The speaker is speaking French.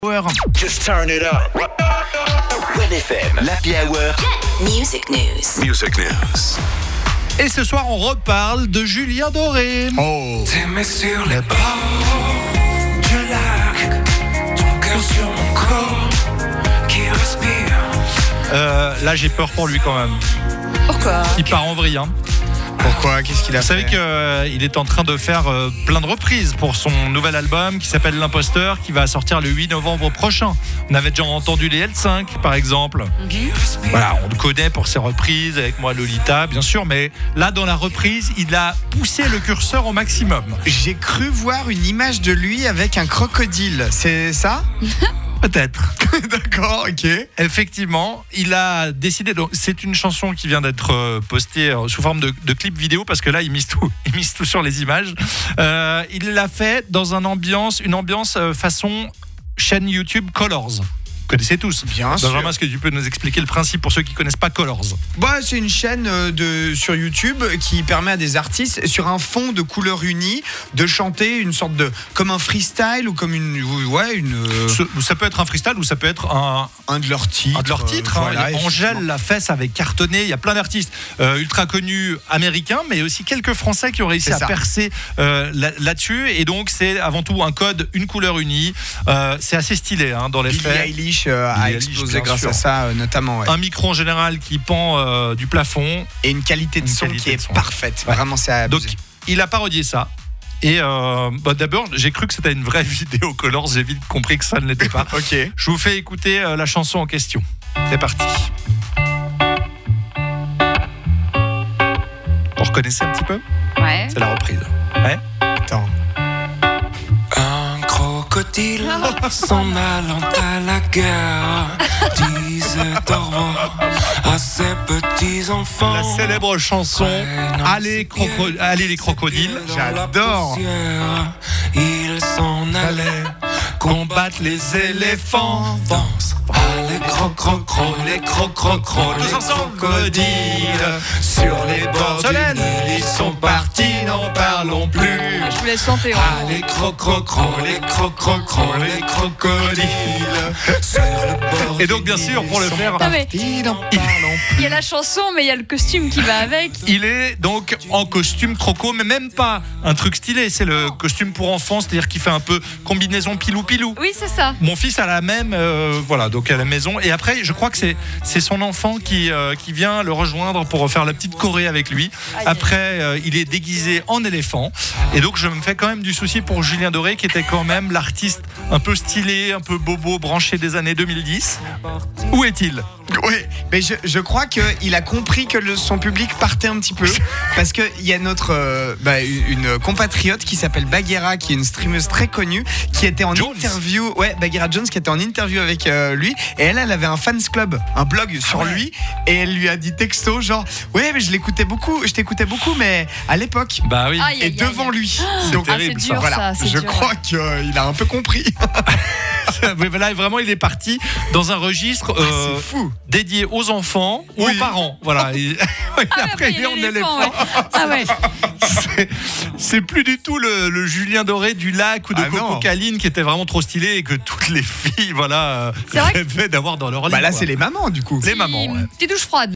Just turn it up. One FM, l'Happy Hour. Music News. Music News. Et ce soir, on reparle de Julien Doré. Oh. Tes mains sur les bords, je largue ton cœur sur mon corps qui respire. Là, j'ai peur pour lui quand même. Pourquoi? Il part en vrille. Pourquoi? Qu'est-ce qu'il a Vous savez fait? qu'il est en train de faire plein de reprises pour son nouvel album qui s'appelle L'Imposteur, qui va sortir le 8 novembre prochain. On avait déjà entendu les L5 par exemple. Voilà, on le connaît pour ses reprises avec moi Lolita bien sûr, mais là dans la reprise il a poussé le curseur au maximum. J'ai cru voir une image de lui avec un crocodile, c'est ça? Peut-être. D'accord, ok. Effectivement, il a décidé. Donc, c'est une chanson qui vient d'être postée sous forme de clip vidéo parce que là, il mise tout sur les images. Il l'a fait dans une ambiance façon chaîne YouTube Colors. Vous connaissez tous. Bien sûr. Benjamin, est-ce que tu peux nous expliquer le principe pour ceux qui connaissent pas Colors? C'est une chaîne sur YouTube qui permet à des artistes, sur un fond de couleurs unies, de chanter une sorte de, comme un freestyle ou comme Ça peut être un freestyle ou ça peut être un de leurs titres. Voilà, Angèle l'a fait, ça avait cartonné. Il y a plein d'artistes ultra connus américains, mais aussi quelques Français qui ont réussi à percer là-dessus. Et donc, c'est avant tout un code, une couleur unie. C'est assez stylé dans les faits. Billie Eilish a explosé grâce à ça, notamment. Ouais. Un micro en général qui pend du plafond. Et une qualité de son qui est parfaite. Ouais. Vraiment, c'est abusé. Donc, il a parodié ça. Et d'abord, j'ai cru que c'était une vraie vidéo Colors. J'ai vite compris que ça ne l'était pas. Ok. Je vous fais écouter la chanson en question. C'est parti. Vous reconnaissez un petit peu? Ouais. C'est la reprise. Ouais. Attends. Un crocodile s'en allant à la guerre disait au revoir à ses petits enfants. La célèbre chanson Allez les crocodiles. J'adore. Il s'en allait combattre les éléphants. Danse. Allez crocro, les crocro, Tous ensemble. crocodiles sur les bords du Solène. Nil. Ils sont partis, n'en parlons plus. Je vous laisse chanter. Allez crocro, les crocro, les crocodiles sur le bord Et donc, du bien Nil. sûr, pour le Ils sont faire, partis, n'en parlons plus. Il y a la chanson, mais il y a le costume qui va avec. il est donc en costume croco, mais même pas un truc stylé. C'est le costume pour enfants, c'est-à-dire qu'il fait un peu combinaison pilou-pilou. Oui, c'est ça. Mon fils a la même, donc à la maison. Et après, je crois que c'est son enfant qui vient le rejoindre pour faire la petite choré avec lui. Après, il est déguisé en éléphant. Et donc, je me fais quand même du souci pour Julien Doré, qui était quand même l'artiste un peu stylé, un peu bobo, branché des années 2010. Où est-il? Oui, mais je crois qu'il a compris que son public partait un petit peu. Parce qu'il y a une compatriote qui s'appelle Bagheera, qui est une streameuse très connue, qui était en interview. Ouais, Bagheera Jones, qui était en interview avec lui. Et elle avait un fans club, un blog sur lui. Et elle lui a dit texto, genre, ouais, mais je t'écoutais beaucoup, mais à l'époque. Bah oui. Aïe, Et aïe, devant aïe. lui. Donc, C'est terrible, dur, voilà, ça. C'est je dur. crois qu'il a un peu compris. Mais là, vraiment, il est parti dans un registre C'est fou. dédié aux enfants ou aux parents. Voilà. Après, il est en éléphant. Ouais. Ah ouais. C'est plus du tout le Julien Doré du lac ou de Coco non. Caline qui était vraiment trop stylé et que toutes les filles C'est vrai que- rêvaient d'avoir dans leur lit. Là, quoi. c'est les mamans, du coup. Les mamans. Ouais. Petite douche froide.